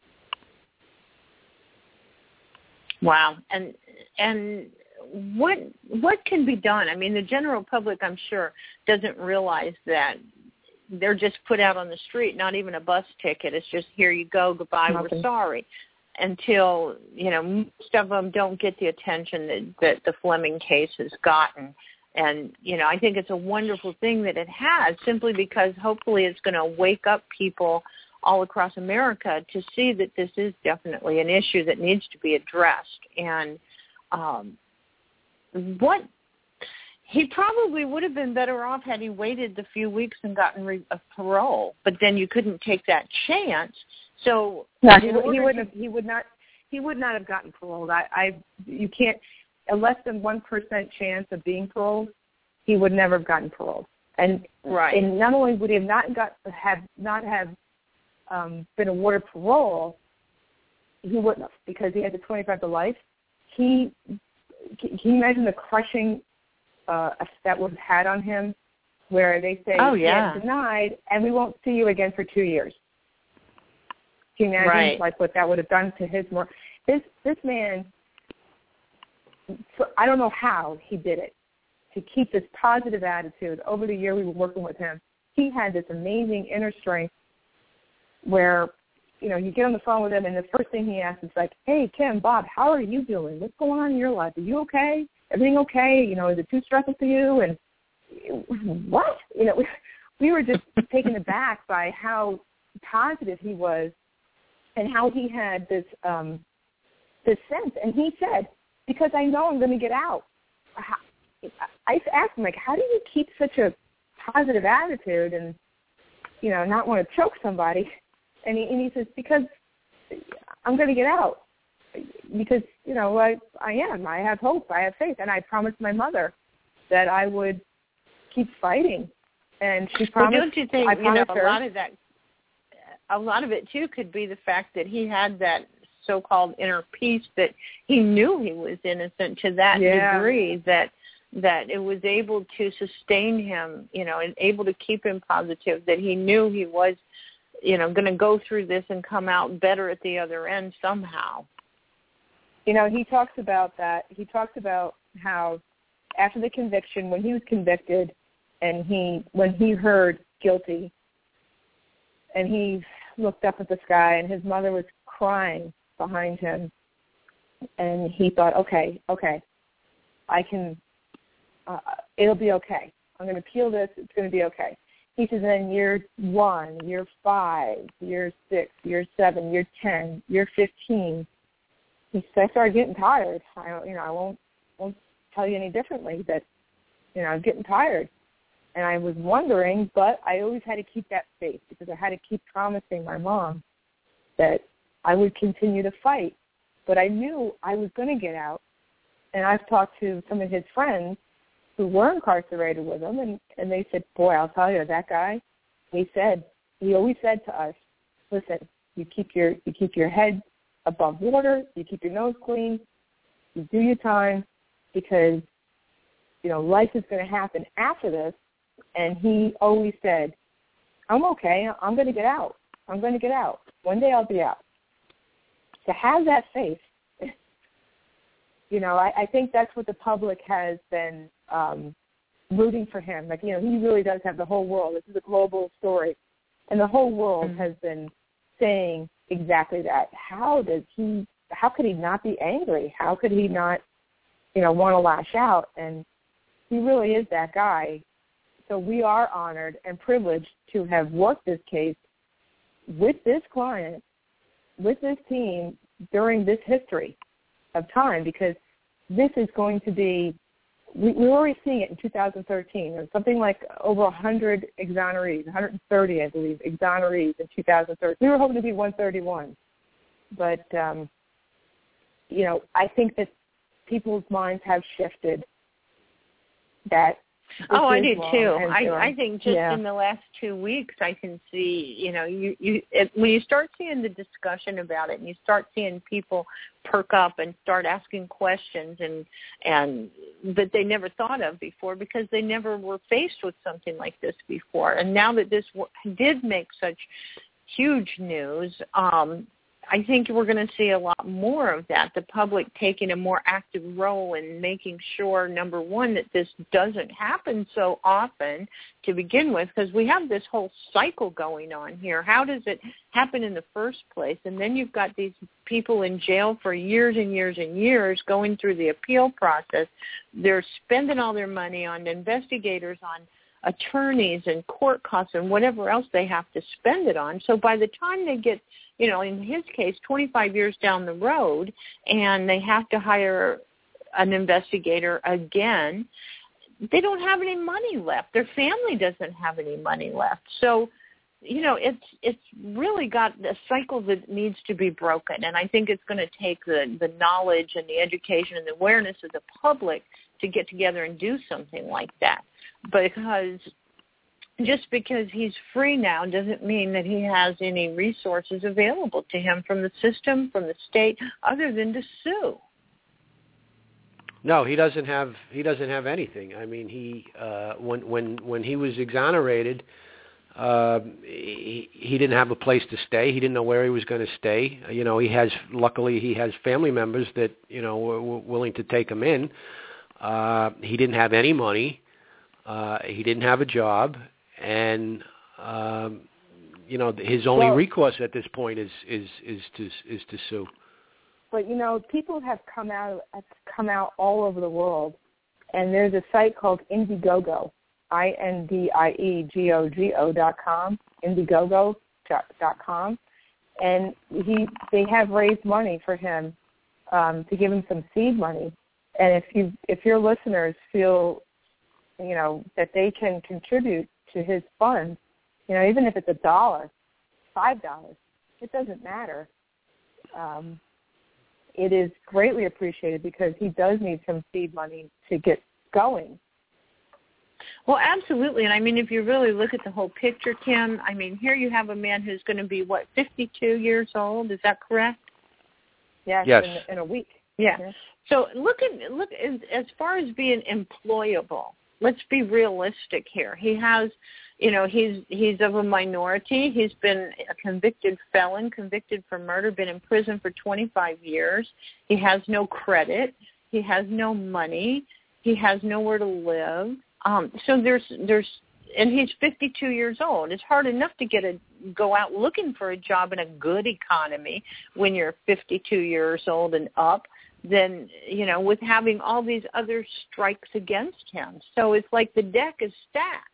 Wow, and and what what can be done? I mean, the general public, I'm sure, doesn't realize that they're just put out on the street, not even a bus ticket. It's just, here you go, goodbye, Nothing. We're sorry. Until, you know, most of them don't get the attention that, that the Fleming case has gotten. And, you know, I think it's a wonderful thing that it has, simply because hopefully it's going to wake up people all across America to see that this is definitely an issue that needs to be addressed. And um, what... He probably would have been better off had he waited the few weeks and gotten re- a parole, but then you couldn't take that chance. So no, he, he wouldn't have. He would not. He would not have gotten paroled. I, I you can't. A less than one percent chance of being paroled, he would never have gotten paroled. And right. And not only would he have not got have not have um, been awarded parole, he wouldn't have, because he had the twenty-five to life. He can you imagine the crushing Uh, that was had on him, where they say, oh, yeah. denied, and we won't see you again for two years. Can you imagine, right. like, what that would have done to his more... This, this man, so I don't know how he did it, to keep this positive attitude. Over the year we were working with him, he had this amazing inner strength where, you know, you get on the phone with him, and the first thing he asks is like, hey, Kim, Bob, how are you doing? What's going on in your life? Are you okay? Everything okay? You know, is it too stressful for you? And what? You know, we, we were just taken aback by how positive he was and how he had this um, this sense. And he said, because I know I'm going to get out. I asked him, like, how do you keep such a positive attitude and, you know, not want to choke somebody? And he, and he says, because I'm going to get out. Because, you know, I, I am. I have hope. I have faith. And I promised my mother that I would keep fighting. And she promised. Well, don't you think, I you know, her, a lot of that, a lot of it, too, could be the fact that he had that so-called inner peace, that he knew he was innocent to that yeah. degree, that that it was able to sustain him, you know, and able to keep him positive, that he knew he was, you know, going to go through this and come out better at the other end somehow. You know, he talks about that. He talks about how after the conviction, when he was convicted and he, when he heard guilty and he looked up at the sky and his mother was crying behind him and he thought, okay, okay, I can, uh, it'll be okay. I'm going to peel this. It's going to be okay. He says, then year one, year five, year six, year seven, year ten, year fifteen. He said, I started getting tired. I, you know, I won't, won't tell you any differently that, you know, I'm getting tired. And I was wondering, but I always had to keep that faith because I had to keep promising my mom that I would continue to fight. But I knew I was going to get out. And I've talked to some of his friends who were incarcerated with him, and, and they said, boy, I'll tell you, that guy, he said, he always said to us, listen, you keep your you keep your head above water, you keep your nose clean, you do your time, because, you know, life is going to happen after this. And he always said, I'm okay, I'm going to get out. I'm going to get out. One day I'll be out. To have that faith, you know, I, I think that's what the public has been um, rooting for him. Like, you know, he really does have the whole world. This is a global story. And the whole world mm-hmm. has been saying exactly that. How does he, how could he not be angry? How could he not, you know, want to lash out? And he really is that guy. So we are honored and privileged to have worked this case with this client, with this team during this history of time, because this is going to be, we, we're already seeing it in two thousand thirteen. There's something like over one hundred exonerees, one hundred thirty, I believe, exonerees in two thousand thirteen. We were hoping to be one thirty-one. But, um, you know, I think that people's minds have shifted that. Oh, I do too. I, I think just yeah. in the last two weeks, I can see, you know, you, you it, when you start seeing the discussion about it and you start seeing people perk up and start asking questions and and that they never thought of before because they never were faced with something like this before. And now that this did make such huge news, um, I think we're going to see a lot more of that, the public taking a more active role in making sure, number one, that this doesn't happen so often to begin with, because we have this whole cycle going on here. How does it happen in the first place? And then you've got these people in jail for years and years and years going through the appeal process. They're spending all their money on investigators, on attorneys and court costs and whatever else they have to spend it on. So by the time they get, you know, in his case, twenty-five years down the road, and they have to hire an investigator again, they don't have any money left. Their family doesn't have any money left. So, you know, it's it's really got a cycle that needs to be broken. And I think it's going to take the, the knowledge and the education and the awareness of the public to get together and do something like that. Because just because he's free now doesn't mean that he has any resources available to him from the system, from the state, other than to sue. No, he doesn't have. He doesn't have anything. I mean, he uh, when when when he was exonerated, uh, he, he didn't have a place to stay. He didn't know where he was going to stay. You know, he has. Luckily, he has family members that you know were, were willing to take him in. Uh, he didn't have any money. Uh, he didn't have a job, and um, you know his only well, recourse at this point is is is to is to sue. But you know, people have come out have come out all over the world, and there's a site called Indiegogo, I N D I E G O G O dot com, Indiegogo dot com, and he they have raised money for him um, to give him some seed money. And if you if your listeners feel you know, that they can contribute to his funds, you know, even if it's a dollar, five dollars, it doesn't matter. Um, it is greatly appreciated because he does need some seed money to get going. Well, absolutely. And I mean, if you really look at the whole picture, Kim, I mean, here you have a man who's going to be, what, fifty-two years old? Is that correct? Yes, yes. In, in a week. Yeah. Mm-hmm. So look at look as, as far as being employable. Let's be realistic here. He has, you know, he's he's of a minority. He's been a convicted felon, convicted for murder, been in prison for twenty-five years. He has no credit. He has no money. He has nowhere to live. Um, so there's there's and he's fifty-two years old. It's hard enough to get a go out looking for a job in a good economy when you're fifty-two years old and up. Then, you know, with having all these other strikes against him. So it's like the deck is stacked.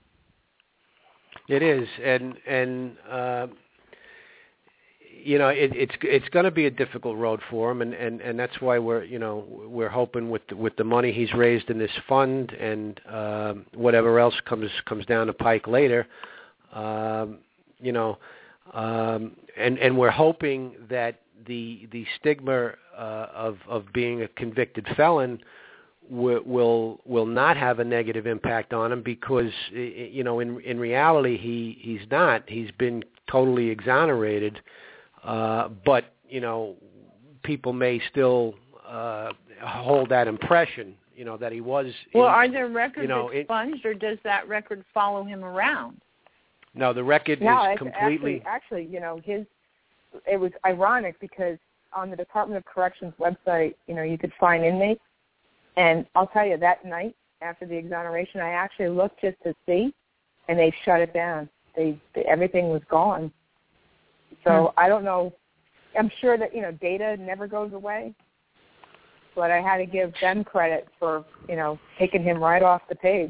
It is, and and uh, you know, it, it's it's going to be a difficult road for him, and, and, and that's why we're you know we're hoping with the, with the money he's raised in this fund and uh, whatever else comes comes down the pike later, um, you know, um, and and we're hoping that the the stigma uh, of of being a convicted felon will, will will not have a negative impact on him, because you know in in reality he he's not he's been totally exonerated, uh, but you know people may still uh, hold that impression, you know that he was. Well, in, are there records you know, expunged, it, or does that record follow him around? No, the record no, is it's completely. Actually, actually, you know his. It was ironic because on the Department of Corrections website, you know, you could find inmates. And I'll tell you, that night after the exoneration, I actually looked just to see, and they shut it down. They, they everything was gone. So hmm. I don't know. I'm sure that, you know, data never goes away. But I had to give them credit for, you know, taking him right off the page.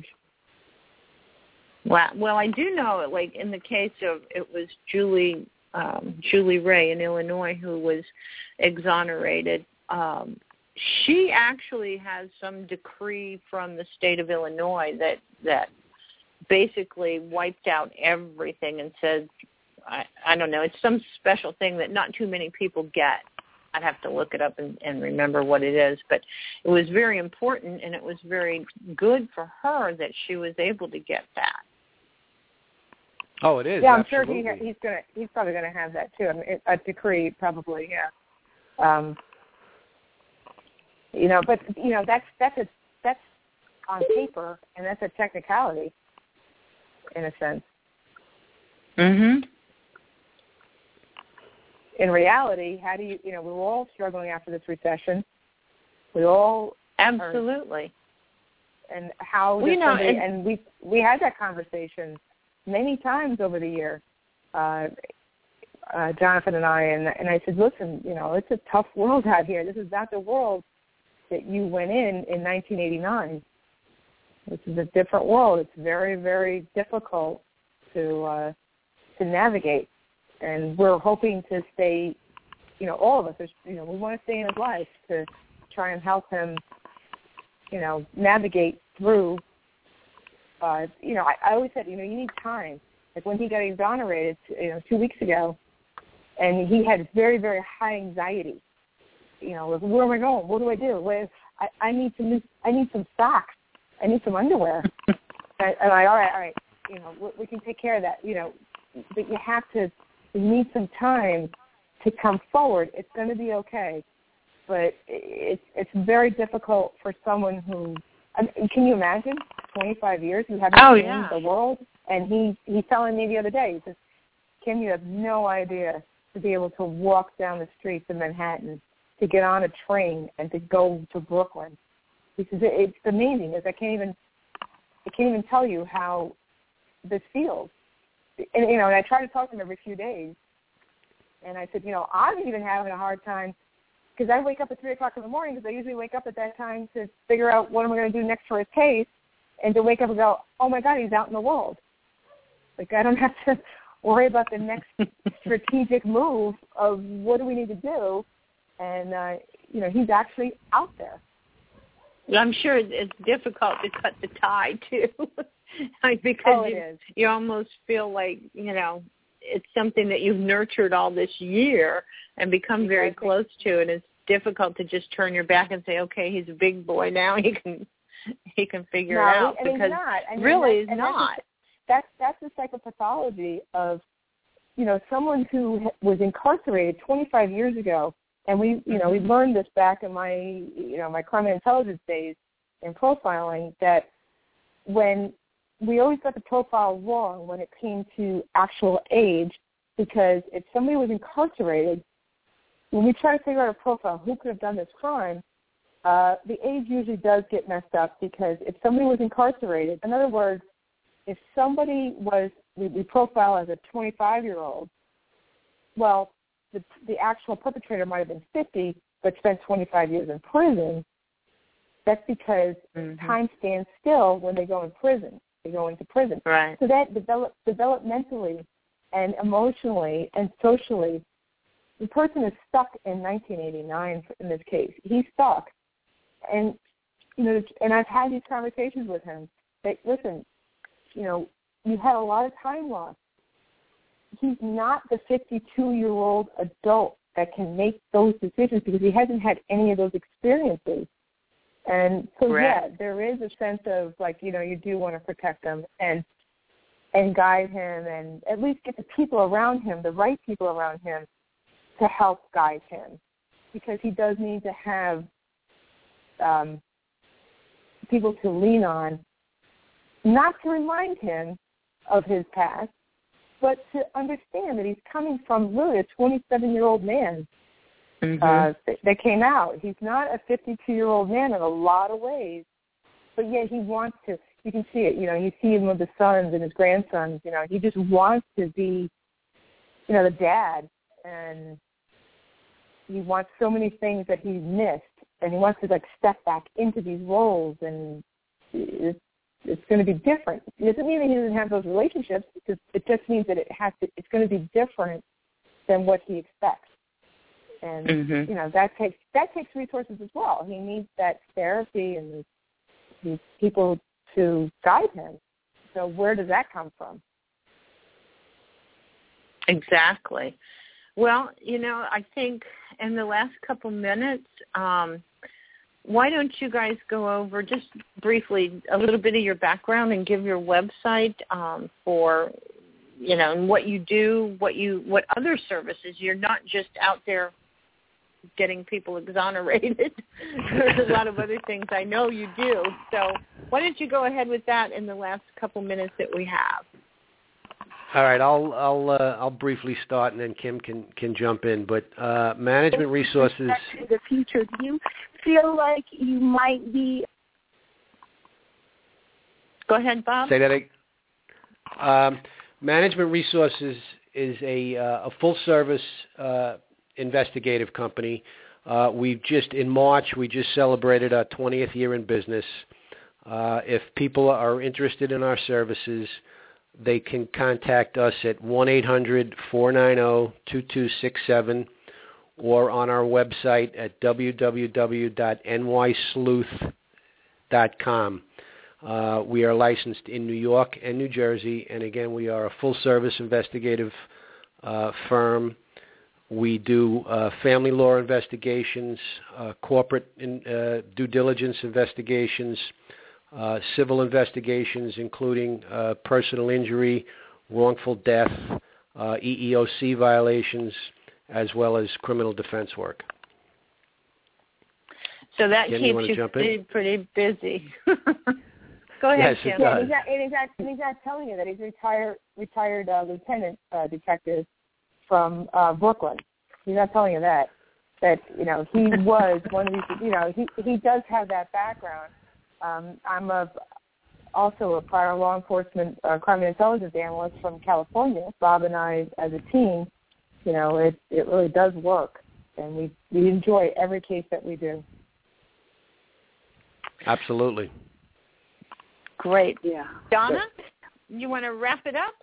Wow. Well, I do know, like, in the case of, it was Julie Um, Julie Ray in Illinois, who was exonerated. Um, she actually has some decree from the state of Illinois that that basically wiped out everything and said, I, I don't know, it's some special thing that not too many people get. I'd have to look it up and, and remember what it is. But it was very important, and it was very good for her that she was able to get that. Oh, it is. Yeah, I'm absolutely. sure he, he's gonna. He's probably going to have that too. I mean, a decree, probably. Yeah. Um, you know, but you know, that's that's a that's on paper, and that's a technicality, in a sense. Mhm. In reality, how do you? You know, we're all struggling after this recession. We all absolutely. Are, and how? Well, you know, somebody, and, and we we had that conversation many times over the year, uh, uh, Jonathan and I, and, and I said, listen, you know, it's a tough world out here. This is not the world that you went in in nineteen eighty-nine. This is a different world. It's very, very difficult to uh, to navigate, and we're hoping to stay, you know, all of us, are, you know, we want to stay in his life to try and help him, you know, navigate through. Uh, you know, I, I always said, you know, you need time. Like when he got exonerated, you know, two weeks ago, and he had very, very high anxiety. You know, like, where am I going? What do I do? Where, I, I need some, I need some socks. I need some underwear. and, and I, all right, all right, you know, we, we can take care of that. You know, but you have to, you need some time to come forward. It's going to be okay, but it's it's very difficult for someone who. I mean, can you imagine? twenty-five years, you haven't oh, seen yeah. the world. And he, he's telling me the other day, he says, Kim, you have no idea to be able to walk down the streets of Manhattan, to get on a train and to go to Brooklyn. He says, it's amazing. I can't even, I can't even tell you how this feels. And, you know, and I try to talk to him every few days. And I said, you know, I'm even having a hard time because I wake up at three o'clock in the morning because I usually wake up at that time to figure out what am I going to do next for his case. And to wake up and go, oh, my God, he's out in the world. Like, I don't have to worry about the next strategic move of what do we need to do. And, uh, you know, he's actually out there. I'm sure it's difficult to cut the tie, too, because oh, it you, is. you almost feel like, you know, it's something that you've nurtured all this year and become very close to, and it's difficult to just turn your back and say, okay, he's a big boy now, he can he can figure no, it out, and because he's not. I mean, really that's, he's not. That's, that's that's the psychopathology of, you know, someone who was incarcerated twenty-five years ago, and we, you know, we learned this back in my, you know, my crime and intelligence days in profiling, that when we always got the profile wrong when it came to actual age, because if somebody was incarcerated, when we try to figure out a profile, who could have done this crime, uh, the age usually does get messed up, because if somebody was incarcerated, in other words, if somebody was, we, we profile as a twenty-five-year-old, well, the, the actual perpetrator might have been fifty, but spent twenty-five years in prison. That's because mm-hmm. time stands still when they go in prison. They go into prison. Right. So that develop, developmentally and emotionally and socially, the person is stuck in nineteen eighty-nine in this case. He's stuck. And, you know, and I've had these conversations with him that, listen, you know, you had a lot of time loss. He's not the fifty-two-year-old adult that can make those decisions because he hasn't had any of those experiences. And so, right. yeah, there is a sense of, like, you know, you do want to protect him and and guide him and at least get the people around him, the right people around him, to help guide him, because he does need to have um, people to lean on, not to remind him of his past, but to understand that he's coming from really a twenty-seven-year-old man mm-hmm. uh, that, that came out. He's not a fifty-two-year-old man in a lot of ways, but yet he wants to. You can see it. You know, you see him with the sons and his grandsons. You know, he just wants to be, you know, the dad, and he wants so many things that he's missed, and he wants to, like, step back into these roles, and it's, it's going to be different. It doesn't mean that he doesn't have those relationships. It just means that it has to. It's going to be different than what he expects, and mm-hmm. you know that takes that takes resources as well. He needs that therapy and these people to guide him. So where does that come from? Exactly. Well, you know, I think in the last couple minutes, um, why don't you guys go over just briefly a little bit of your background and give your website um, for, you know, and what you do, what you, what other services. You're not just out there getting people exonerated. There's a lot of other things I know you do. So why don't you go ahead with that in the last couple minutes that we have? All right, I'll I'll uh, I'll briefly start, and then Kim can, can jump in. But uh, management resources. To the future, do you feel like you might be? Go ahead, Bob. Say that again. Um, management resources is a uh, a full service uh, investigative company. Uh, we've just in March we just celebrated our twentieth year in business. Uh, if people are interested in our services, they can contact us at one eight hundred, four nine zero, two two six seven or on our website at w w w dot n y sleuth dot com. Uh, we are licensed in New York and New Jersey, and again, we are a full-service investigative uh, firm. We do uh, family law investigations, uh, corporate in, uh, due diligence investigations, Uh, civil investigations, including uh, personal injury, wrongful death, uh, E E O C violations, as well as criminal defense work. So that Kim, keeps you, you pretty, pretty busy. Go ahead, yes, Kim. It yeah, does. he's not, and he's not, and he's not telling you that he's retired, retired uh, lieutenant uh, detective from uh, Brooklyn. He's not telling you that. That you know he was one of these. You know he he does have that background. Um, I'm a, also a prior law enforcement uh, crime and intelligence analyst from California. Bob and I, as a team, you know, it, it really does work, and we, we enjoy every case that we do. Absolutely. Great. Yeah. Donna, you want to wrap it up?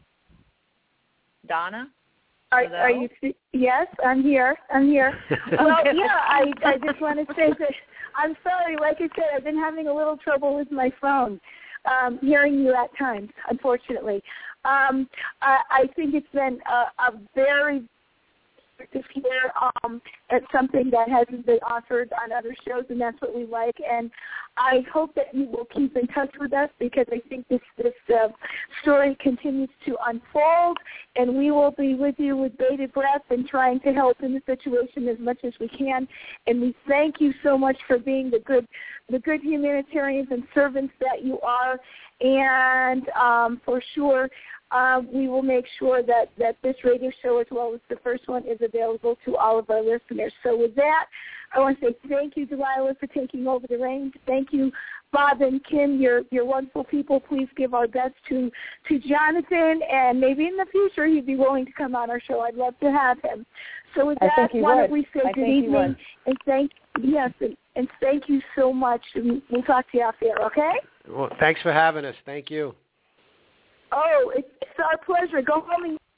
Donna? Are, are you? Yes, I'm here. I'm here. Well, yeah, I, I just want to say that I'm sorry. Like I said, I've been having a little trouble with my phone, um, hearing you at times, unfortunately. Um, I, I think it's been a, a very to hear um, it's something that hasn't been offered on other shows, and that's what we like. And I hope that you will keep in touch with us, because I think this this uh, story continues to unfold, and we will be with you with bated breath and trying to help in the situation as much as we can. And we thank you so much for being the good the good humanitarians and servants that you are. and um, for sure uh, we will make sure that, that this radio show, as well as the first one, is available to all of our listeners. So with that, I want to say thank you, Delilah, for taking over the reins. Thank you, Bob and Kim. You're, you're wonderful people. Please give our best to, to Jonathan, and maybe in the future he'd be willing to come on our show. I'd love to have him. So with that, why don't we say I good evening and thank yes, and, and thank you so much. And we'll talk to you off air, okay? Well, thanks for having us. Thank you. Oh, it's our pleasure. Go home and